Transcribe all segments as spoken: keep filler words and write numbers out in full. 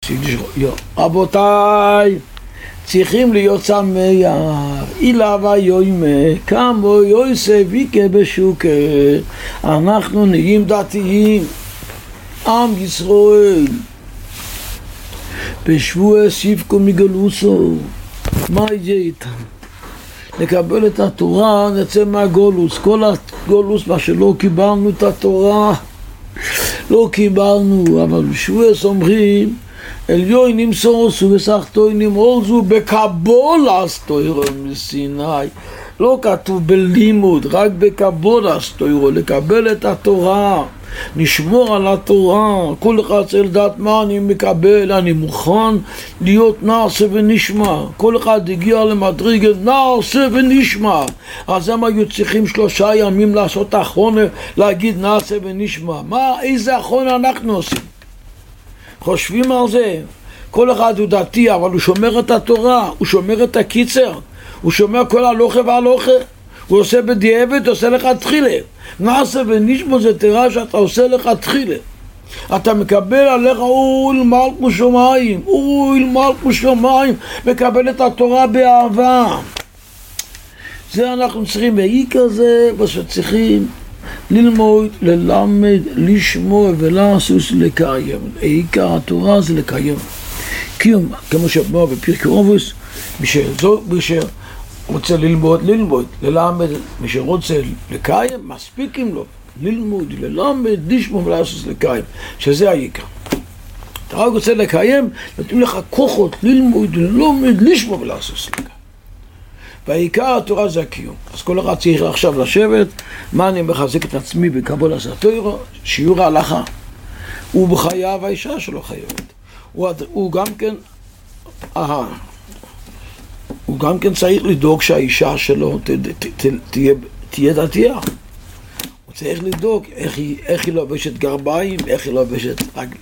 רבותיי, צריכים להיות שמח, אילה ויוימה, כמו יוסף ויקה בשוקה. אנחנו נהיים דתיים, עם ישראל. בשבוע סיפקו מגלוסו, מה יהיה איתם? לקבל את התורה, נצא מהגולוס. כל הגולוס, מה שלא קיבלנו את התורה, לא קיבלנו, אבל בשבוע אומרים אליון נמסורסו וסחטוינים עוזו בקבולת תורה מסיני. לא כתוב בלימוד, רק בקבולת תורה, לקבל את התורה, נשמור על התורה. כל אחד צריך לדעת מה אני מקבל, אני מוכן להיות נעשה ונשמע. כל אחד הגיע למדרגת נעשה ונשמע, אז הם היו צריכים שלושה ימים לעשות אחרונה, להגיד נעשה ונשמע. מה, איזה אחרונה אנחנו עושים? חושבים על זה. כל אחד הוא דתי, אבל הוא שומר את התורה, הוא שומר את הקיצר, הוא שומר כל הלוכה והלוכה, הוא עושה בדיעבד, עושה לך תחילה. נעשה ונשמע זה תראה שאתה עושה לך תחילה. אתה מקבל עליך אוי מלכות שמיים, אוי מלכות שמיים, מקבל את התורה באהבה. זה אנחנו צריכים, בעיקר זה מה שצריכים ללמוד, ללמד, לשמוע ולעשות לקיים. העיקר התורה זה לקיים. קיום, כמו שאמר בפרקי אובוס, מי שרוצה ללמוד, ללמוד, ללמד, מי שרוצה לקיים, מספיקים לו. ללמוד, ללמד, לשמוע ולעשות לקיים, שזה העיקר. אתה רק רוצה לקיים, נותנים לך כוחות, ללמוד, ללמד, לשמוע ולעשות לקיים. והעיקר התורה זה הקיום. אז כל אחד צריך עכשיו לשבת, מה אני מחזק את עצמי בקבולת התורה, שיעור ההלכה. הוא בחייו, האישה שלו חייבת. הוא, הוא גם כן, אה, הוא גם כן צריך לדאוג שהאישה שלו ת, ת, ת, תהיה, תהיה דתייה. הוא צריך לדאוג איך היא, איך היא לובשת גרביים, איך היא לובשת רגל,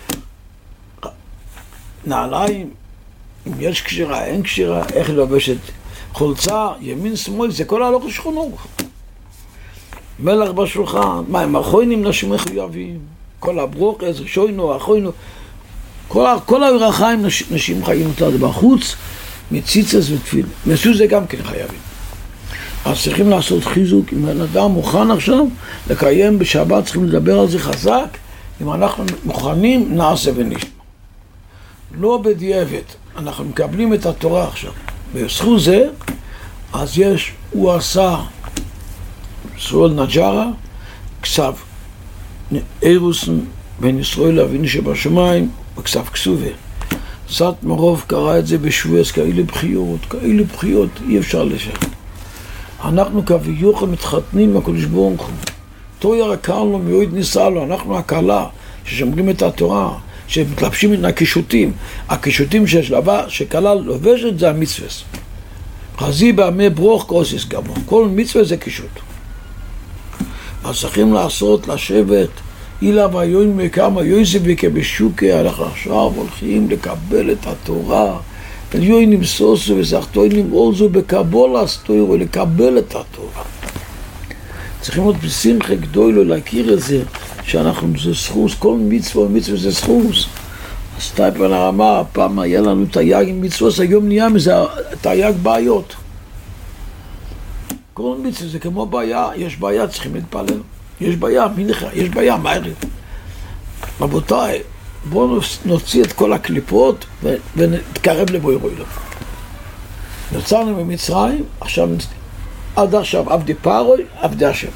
נעליים, אם יש קשירה, אין קשירה, איך היא לובשת חולצה, ימין, שמאל, זה כל הלוך שכונות. מלך בשולחן, מה, הם אחרונים נשים מחויבים, כל הברוכס, שוינו, אחרונים, כל, כל הרחיים נש, נשים חיים אותה, זה בחוץ, מציצס ותפיל. מסו זה גם כן חייבים. אז צריכים לעשות חיזוק, אם האדם מוכן עכשיו לקיים בשבת, צריכים לדבר על זה חזק, אם אנחנו מוכנים, נעשה ונשמע. לא בדיעבד, אנחנו מקבלים את התורה עכשיו. בזכות זה, אז יש, הוא עשה ישראל נג'רה, כסף אירוסן בין ישראל לאבינו שבשמיים, וכסף כסובה. סת מרוב קרא את זה בשבועס, כאלה בחיות, כאלה בחיות, אי אפשר לשם. אנחנו כביוכל מתחתנים מהקדוש ברוך הוא. תויר הקרנו מיועד ניסה לו, אנחנו הקלה ששומרים את התורה, שמתלבשים מן הקישוטים. הקישוטים שיש לבה, שכלל לובשת זה המצווה. חזי בעמי ברוך קוסיס גמור. כל מצווה זה קישוט. אז צריכים לעשות, לשבת, אילה ויוין מכמה יויסף ויקה בשוקה, אנחנו עכשיו הולכים לקבל את התורה. אליון נמסוסו וסחטוינים עוזו בקבולת תורה, לקבל את התורה. צריכים להיות בשמחה גדולה להכיר את זה, שאנחנו זה זכות, כל מצווה מצווה זה זכות. אז טייפן הרמה, פעם היה לנו תייג עם מצווה, היום נהיה מזה תייג בעיות. כל מצווה זה כמו בעיה, יש בעיה, צריכים להתפלל. יש בעיה, מנחה, יש בעיה, מהר. רבותיי, בואו נוציא את כל הקליפות ונתקרב לבוי רוי לו. נוצרנו במצרים, עכשיו, עד עכשיו עבדי פרוי, עבדי השם.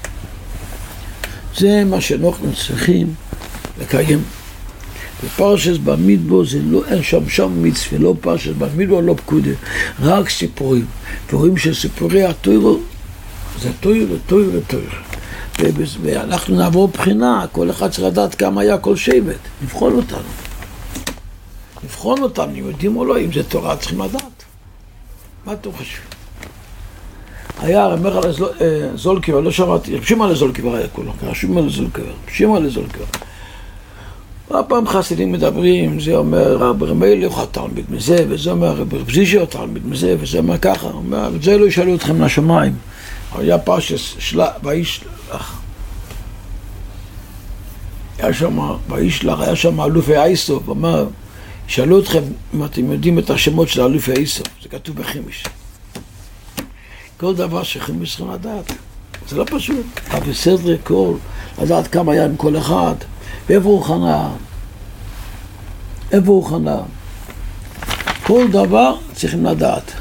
זה מה שאנחנו צריכים לקיים. בפרשת במדבר זה לא, אין שם שם מצווה, לא פרשת במדבר, לא פקודה, רק סיפורים. ורואים שסיפורי התורה זה תורה, תורה, תורה. ואנחנו נעבור בחינה, כל אחד צריך לדעת כמה היה כל שבט, נבחון אותנו. נבחון אותנו, אם יודעים או לא, אם זה תורה צריכים לדעת. מה אתם חושבים? היה רמך על זולקיבר, לא שמעתי, רבשים על זולקיבר היה כולו, רבשים על זולקיבר, רבשים על זולקיבר. הפעם חסידים מדברים, זה אומר רב רמלך התלמיד מזה, וזה אומר רב זישר התלמיד מזה, וזה אומר ככה, אומר, וזה לא ישאלו אתכם לשמיים. היה פרשס שלה, וישלח. היה שם, וישלח, היה שם אלוף אייסוף, אמר, שאלו אתכם אם אתם יודעים את השמות של אלופי איסוף, זה כתוב בחימיש. כל דבר שחימיש צריכים לדעת, זה לא פשוט. אבל סדרי כל, לדעת כמה היה עם כל אחד, ואיפה הוא חנה, איפה הוא חנה. כל דבר צריכים לדעת.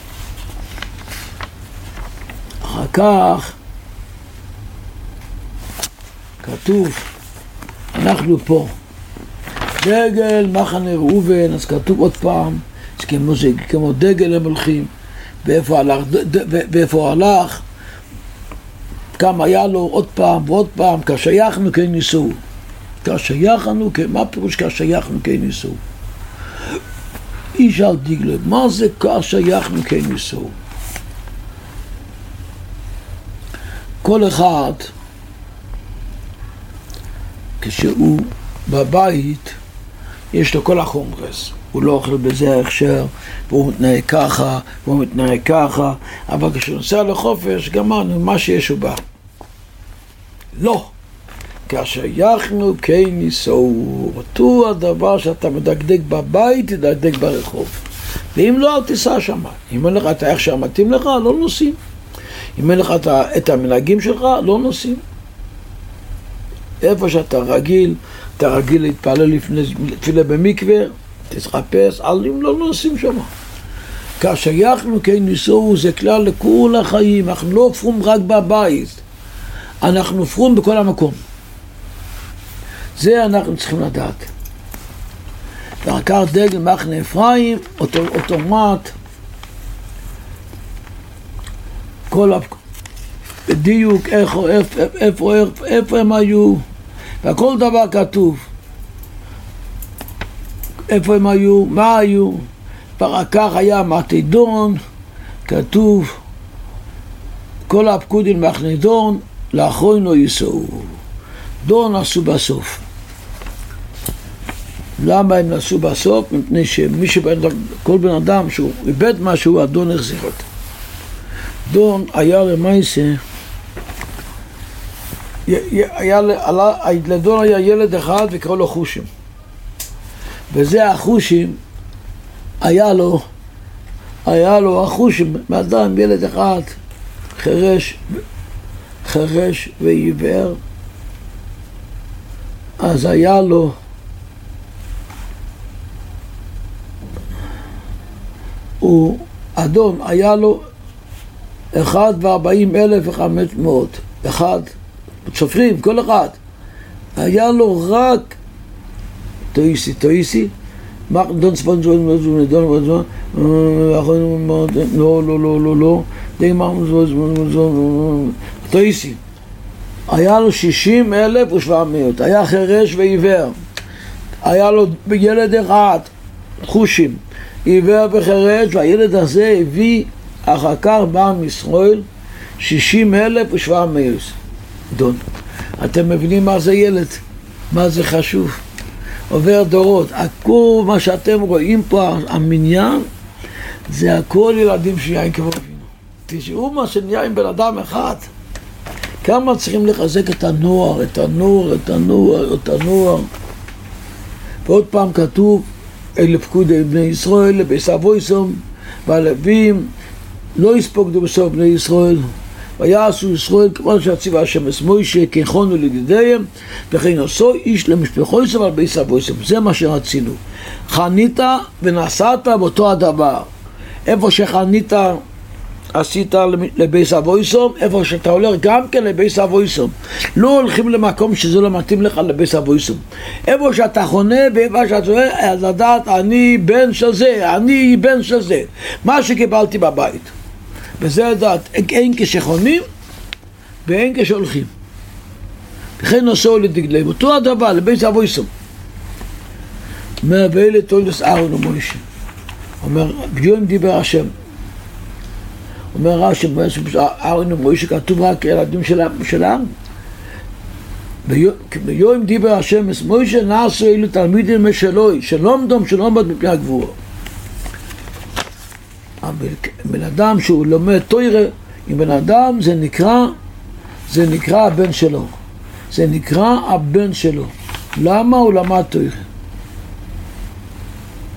אחר כך כתוב, אנחנו פה, דגל מחנה ראובן, אז כתוב עוד פעם, זה כמו, זה כמו דגל הם הולכים, ואיפה הלך, ואיפה הלך, כמה היה לו עוד פעם ועוד פעם, כשייכנו כן ניסו. כשייכנו, מה פירוש כשייכנו כן ניסו? איש על דגלה, מה זה כשייכנו כן ניסו? כל אחד, כשהוא בבית, יש לו כל החומרס. הוא לא אוכל בזה הכשר, והוא מתנהג ככה, והוא מתנהג ככה, אבל כשהוא נוסע לחופש, גמרנו, מה שיש הוא בא. לא. כשייכנו כן ניסו. אותו הדבר שאתה מדקדק בבית, תדקדק ברחוב. ואם לא, אל תיסע שם. אם אין לך את ההכשר מתאים לך, לא נוסעים. אם אין לך את המנהגים שלך, לא נוסעים. איפה שאתה רגיל, אתה רגיל להתפלל לפני תפילה במקווה, תתחפש, אם לא נוסעים שם. כשייכנו כן ניסו, זה כלל לכל החיים. אנחנו לא הופכים רק בבית, אנחנו הופכים בכל המקום. זה אנחנו צריכים לדעת. ואחר כך דגל מחנה אפרים, אוטומט, כל בדיוק איפה, איפה, איפה, איפה הם היו, והכל דבר כתוב. איפה הם היו, מה היו, ואחר כך היה מתידון, כתוב, כל הפקודים מחנה דון, לאחרונה ייסעו. דון עשו בסוף. למה הם עשו בסוף? מפני שמי שבן, כל בן אדם שהוא איבד משהו, הדון החזיר אותו. דון היה למעשה, היה, לדון היה ילד אחד וקראו לו חושים. וזה החושים, היה לו, היה לו החושים, מאדם ילד אחד, חרש, חרש ועיוור, אז היה לו, הוא, אדון, היה לו אחד וארבעים אלף וחמש מאות, אחד, סופרים, כל אחד, היה לו רק תויסי, תויסי, דון צפון זון, דון דון זון, לא, לא, לא, לא, לא, די מרמוז זון, תויסי. היה לו שישים אלף ושבע מאות, היה חרש ועיוור, היה לו ילד אחד, חושים, עיוור וחרש, והילד הזה הביא אחר כך בעם ישראל שישים אלף ושבע מאות דון. אתם מבינים מה זה ילד? מה זה חשוב? עובר דורות. הכל מה שאתם רואים פה, המניין, זה הכל ילדים של יין כבוד אבינו. תשאו מה שנהיה עם בן אדם אחד. כמה צריכים לחזק את הנוער, את הנוער, את הנוער, את הנוער. ועוד פעם כתוב, אלה פקודי בני ישראל, לבייס אבויסום, והלווים לא יספוקדו בסוף בני ישראל, ויעשו ישראל כמו שהציבה השם את מוישה, ככונו לידידיהם, וכן עשו איש למשפחו ישראל על בייס אבויסום. זה מה שרצינו. חנית ונסעת באותו הדבר. איפה שחנית עשית לבייס אבויסום, איפה שאתה הולך גם כן לבייס אבויסום. לא הולכים למקום שזה לא מתאים לך לבייס אבויסום. איפה שאתה חונה ואיפה שאתה הולך, אז לדעת אני בן של זה, אני בן של זה. מה שקיבלתי בבית. וזה לדעת, אין כשחונים ואין כשהולכים. וכן נסעו לדגלם. אותו הדבר לבייס אבויסום. אומר ואלה תולדות אהרון ומוישה. אומר, ביום דיבר השם. אומר רש"י, אהרון ומוישה כתוב רק ילדים שלנו. ביום דיבר השם את מוישה נעשו אלו תלמידים משלוי, שלום דום שלום בד מפני הגבורה. בן אדם שהוא לומד תורה, עם בן אדם זה נקרא, זה נקרא הבן שלו. זה נקרא הבן שלו. למה הוא למד תורה?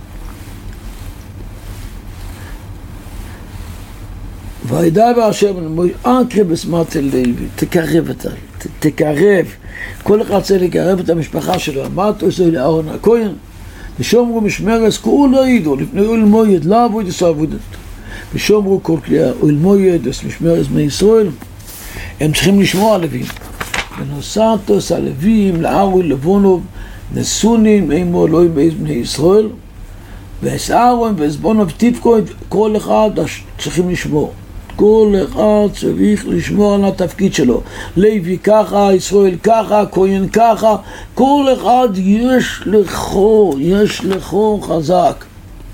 וידע בהשם אנקרי בסמרת לוי, תקרב אותה, תקרב, כל אחד צריך לקרב את המשפחה שלו, מה אתה עושה לאהרון הכהן? ושומרו משמרס כולו ידעו, לפני אוהל מועד, לא עבוד יסו עבודת. ושומרו כל כלי אוהל מועד, משמרס מישראל, הם צריכים לשמוע הלווים. ונוסעתוס הלווים לארון לבונוב, נסונים, אימו אלוהים באיז בני ישראל, ואס אהרון ואס בונוב תפקוד, כל אחד צריכים לשמור. כל אחד צריך לשמור על התפקיד שלו. לוי ככה, ישראל ככה, כהן ככה, כל אחד יש לכו, יש לכו חזק.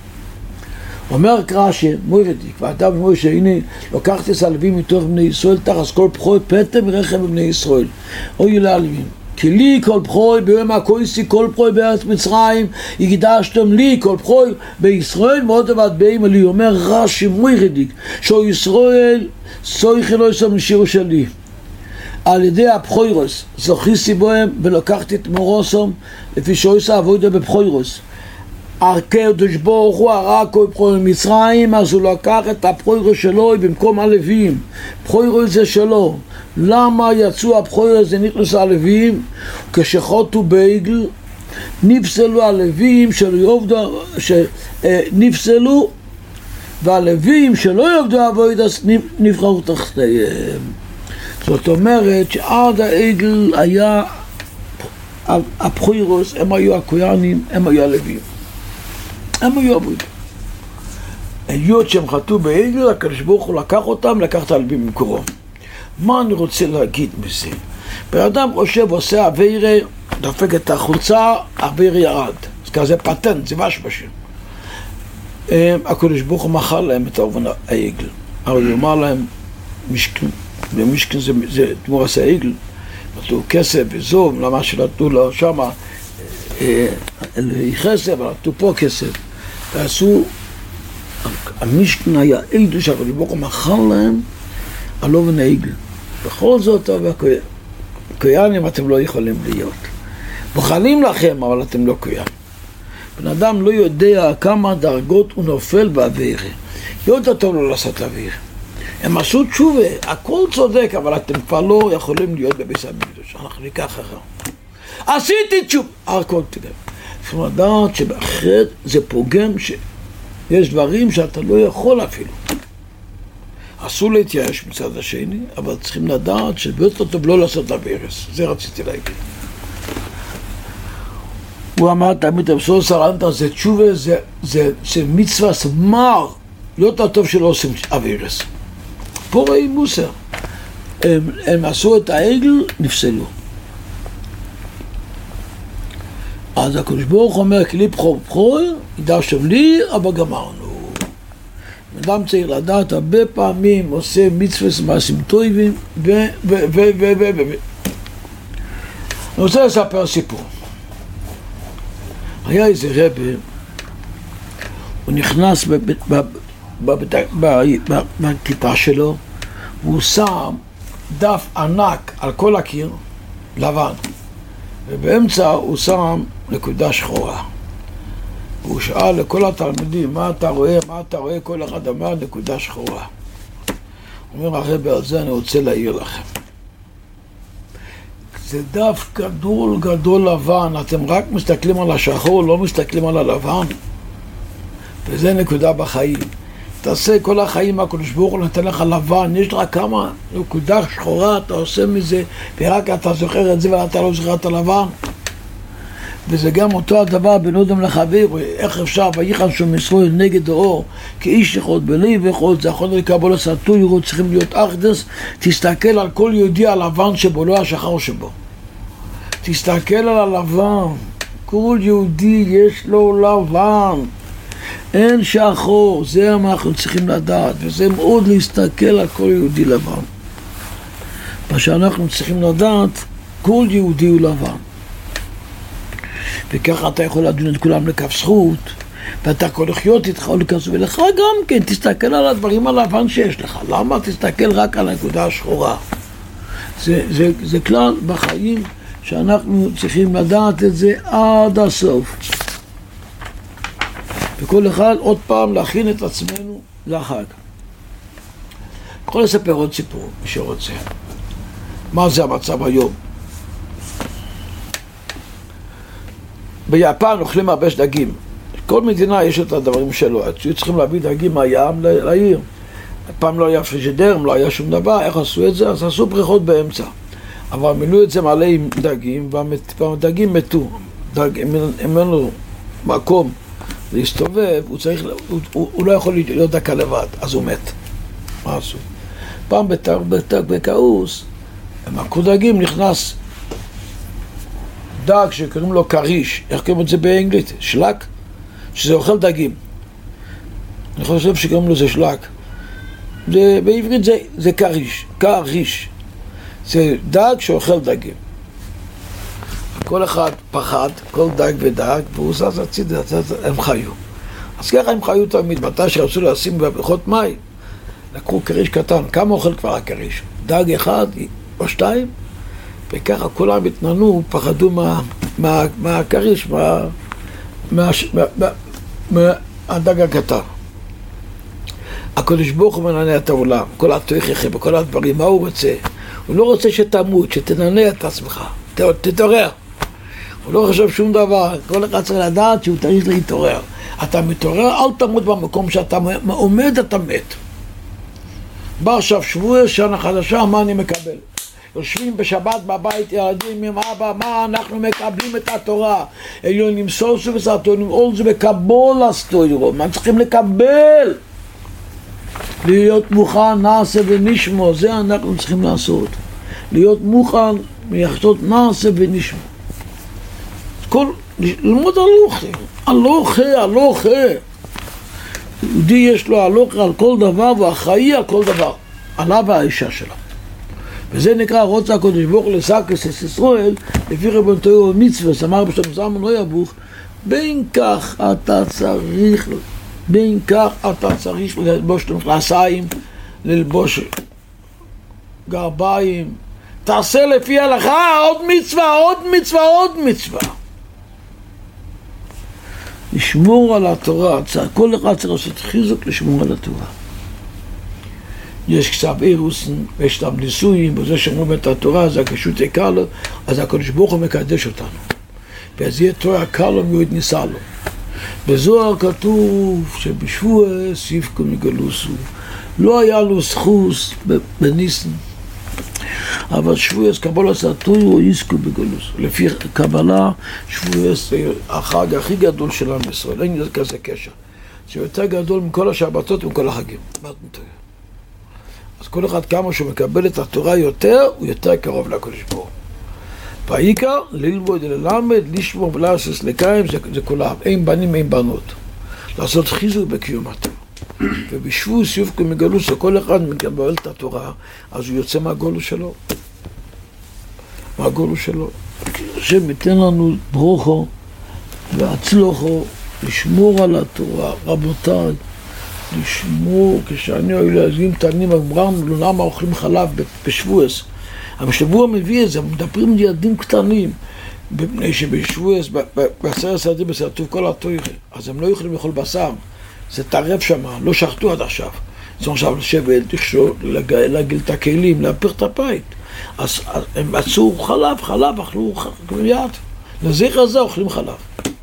אומר קרשי, מוירדיק, ואתה ומוישה, הנה, לוקחתי את הלווים מתוך בני ישראל, תחס כל פחוי פטם מרחם בבני ישראל. אוי להלווים. כי לי כל פחוי ביום הכויסי, כל פחוי בארץ מצרים, הקדשתם לי כל פחוי בישראל, ועוד עבד באים אלי, אומר רש"י מוירדיק, שהוא ישראל סויכי לא יסום לשירו שלי. על ידי הפחוירוס, זוכיסי בוהם, ולקחתי את מורוסום, לפי שהוא עושה עבודה בפחוירוס. הקדוש ברוך הוא הרג כל פחוי מצרים, אז הוא לקח את הפחוירוס שלו במקום הלווים. פחוירוס זה שלו. למה יצאו הפחוירוס זה נכנס הלווים? כשחוטו בעגל נפסלו הלווים שלא יעבדו, שנפסלו, והלווים שלא יעבדו עבודה נבחרו תחתיהם. זאת אומרת שעד העגל היה הפחוירוס, הם היו הכוהנים, הם היו הלווים. הם היו עבוד. היות שהם חטאו בעגל, הקדוש ברוך הוא לקח אותם, לקח את הלווים ממקורו. מה אני רוצה להגיד מזה? באדם חושב, עושה עבירה, דופק את החולצה, עבירה ירד. זה כזה פטנט, זה משהו. הקדוש ברוך הוא מחל להם את העובן העגל. אבל הוא אמר להם, משכן, ומשכן זה, זה תמור עשה העגל, נתנו כסף וזום, למה שנתנו לו שמה, חסר, אבל נתנו פה כסף. ועשו, המשכן היה עדו שהקדוש ברוך הוא מחל להם, על אובן העגל. בכל זאת, כהנים אתם לא יכולים להיות. בוחלים לכם, אבל אתם לא כהנים. בן אדם לא יודע כמה דרגות הוא נופל בעבירה. יודע טוב לא לעשות עבירה. הם עשו תשובה, הכל צודק, אבל אתם כבר לא יכולים להיות בביס המקדוש. אנחנו ניקח אחר. עשיתי תשובה! הכל תדע. צריכים לדעת שבאחרת זה פוגם שיש דברים שאתה לא יכול אפילו. אסור להתייאש מצד השני, אבל צריכים לדעת שביותר טוב לא לעשות עבירס. זה רציתי להגיד. הוא אמר תמיד, אבסור סרנטה, זה תשובה, זה, זה, זה מצווה סמר, יותר טוב שלא עושים עבירס. פה רואים מוסר. הם, הם עשו את העגל, נפסלו. אז הקדוש ברוך אומר, כלי בחור בחור, ידעשם לי, אבל גמרנו. אדם צריך לדעת, הרבה פעמים עושה מצווה מעשים טובים, ו... ו... ו... ו... ו... ו... אני רוצה לספר סיפור. היה איזה רבי, הוא נכנס בכיפה שלו, והוא שם דף ענק על כל הקיר, לבן, ובאמצע הוא שם נקודה שחורה. והוא שאל לכל התלמידים, מה אתה רואה, מה אתה רואה, כל אחד אמר נקודה שחורה. הוא אומר, הרבי, על זה אני רוצה להעיר לכם. זה דף גדול גדול לבן, אתם רק מסתכלים על השחור, לא מסתכלים על הלבן. וזה נקודה בחיים. תעשה כל החיים, הקדוש ברוך הוא נתן לך לבן, יש לך כמה נקודה שחורה, אתה עושה מזה, ורק אתה זוכר את זה ואתה לא זוכר את הלבן. וזה גם אותו הדבר בין אדם לחבר, איך אפשר, ויחן שום ישראל נגד האור, כאיש אחד בלב אחד, זה יכול לקבל סטוירו, צריכים להיות אחדס, תסתכל על כל יהודי הלבן שבו, לא השחר שבו. תסתכל על הלבן, כל יהודי יש לו לבן, אין שחור, זה מה אנחנו צריכים לדעת, וזה מאוד להסתכל על כל יהודי לבן. מה שאנחנו צריכים לדעת, כל יהודי הוא לבן. וככה אתה יכול לדון את כולם לכף זכות, ואתה יכול לחיות איתך או לכסו, ולך גם כן, תסתכל על הדברים הלבן שיש לך. למה תסתכל רק על הנקודה השחורה? זה, זה, זה כלל בחיים שאנחנו צריכים לדעת את זה עד הסוף. וכל אחד עוד פעם להכין את עצמנו לחג. יכול לספר עוד סיפור, מי שרוצה. מה זה המצב היום? ביפן אוכלים הרבה דגים. כל מדינה יש את הדברים שלו. היו צריכים להביא דגים מהים לעיר. פעם לא היה פריג'ידר, לא היה שום דבר. איך עשו את זה? אז עשו בריכות באמצע. אבל מילאו את זה מלא עם דגים, והדגים מתו. דג, אם אין לו מקום להסתובב, הוא, צריך, הוא, הוא, הוא לא יכול להיות דקה לבד, אז הוא מת. מה עשו? פעם בקעוס, במקור דגים נכנס דג שקוראים לו קריש, איך קוראים את זה באנגלית? שלק? שזה אוכל דגים. אני חושב שקוראים לו זה שלק. זה, בעברית זה, זה קריש, קריש. זה דג שאוכל דגים. כל אחד פחד, כל דג ודג, והוא זז הצידה, הם חיו. אז ככה הם חיו תמיד, מתי שרצו לשים בבריכות מים, לקחו קריש קטן, כמה אוכל כבר הקריש? דג אחד או שתיים, וככה כולם התננו, פחדו מה, מה, מהקריש, מה, מה, מה, מה, מהדג הקטן. הקדוש ברוך הוא מנענע את העולם, כל התוכחה וכל הדברים, מה הוא רוצה? הוא לא רוצה שתמות, שתנענע את עצמך, תתעורר. הוא לא חושב שום דבר, כל אחד צריך לדעת שהוא צריך להתעורר. אתה מתעורר, אל תמות במקום שאתה עומד, אתה מת. בא עכשיו שבוע, שנה חדשה, מה אני מקבל? יושבים בשבת בבית ילדים עם אבא, מה אנחנו מקבלים את התורה? עליונים סוסו וסרטונים, עול זה מקבול הסטוירו, מה צריכים לקבל? להיות מוכן, נעשה ונשמו, זה אנחנו צריכים לעשות. להיות מוכן, לעשות נעשה ונשמו. כל, ללמוד הלוכה, הלוכה, הלוכה. יהודי יש לו הלוכה על כל דבר, והוא אחראי על כל דבר, עליו והאישה שלו. וזה נקרא רוצה הקדוש ברוך הוא לסקס את ישראל, לפי רבנותו ומצווה, אמר בשלום זלמן לא יבוך, בין כך אתה צריך, בין כך אתה צריך ללבוש מכנסיים, ללבוש גרביים, תעשה לפי הלכה, עוד מצווה, עוד מצווה, עוד מצווה. לשמור על התורה, כל אחד צריך לעשות חיזוק לשמור על התורה. יש כסף אירוסן, ויש שם ניסויים, וזה שמור את התורה, זה הקשות יקר לו, אז הקדוש ברוך הוא מקדש אותנו. ואז יהיה תורה קר לו מאוד ניסה לו. בזוהר כתוב שבשבועס יפקו מגלוסו. לא היה לו זכוס בניסן, אבל שבועס קבלה סתוירו יזכו בגלוסו. לפי קבלה, שבועס זה החג הכי גדול של עם ישראל. אין כזה קשר. זה יותר גדול מכל השבתות ומכל החגים. אז כל אחד כמה שהוא מקבל את התורה יותר, הוא יותר קרוב לקדוש ברוך הוא. והעיקר, ללמוד, ללמד, לשמור ולעשות לקיים, זה, זה כולם. אין בנים, אין בנות. לעשות חיזוק בקיום התורה. ובשבוע יפקו מגלוסו, כל אחד מקבל את התורה, אז הוא יוצא מהגולוס שלו. מהגולוס שלו. השם ייתן לנו ברוכו והצלוחו לשמור על התורה. רבותיי, לשמור, כשאני היו להזים תנים, אמרנו לו למה אוכלים חלב בשבועס. אבל שבוע מביא את זה, מדברים ילדים קטנים, בפני שבשבועס, בעשרת סעדים בסרטוב כל התויכה, אז הם לא יכולים לאכול בשר, זה טרף שם, לא שחטו עד עכשיו. זאת עכשיו לשבת, תחשוב, להגיל את הכלים, להפך את הבית. אז הם מצאו חלב, חלב, אכלו מיד. לזכר הזה אוכלים חלב.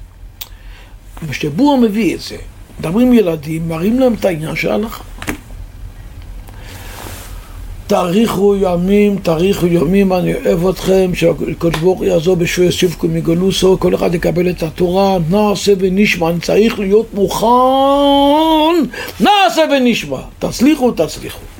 ושבוע מביא את זה, מדברים ילדים, מראים להם את העניין של ההלכה. תאריכו ימים, תאריכו ימים, אני אוהב אתכם, שהקדוש ברוך הוא יעזור בשבועס יפקו מגלוסו, כל אחד יקבל את התורה, נעשה ונשמע, אני צריך להיות מוכן, נעשה ונשמע, תצליחו, תצליחו.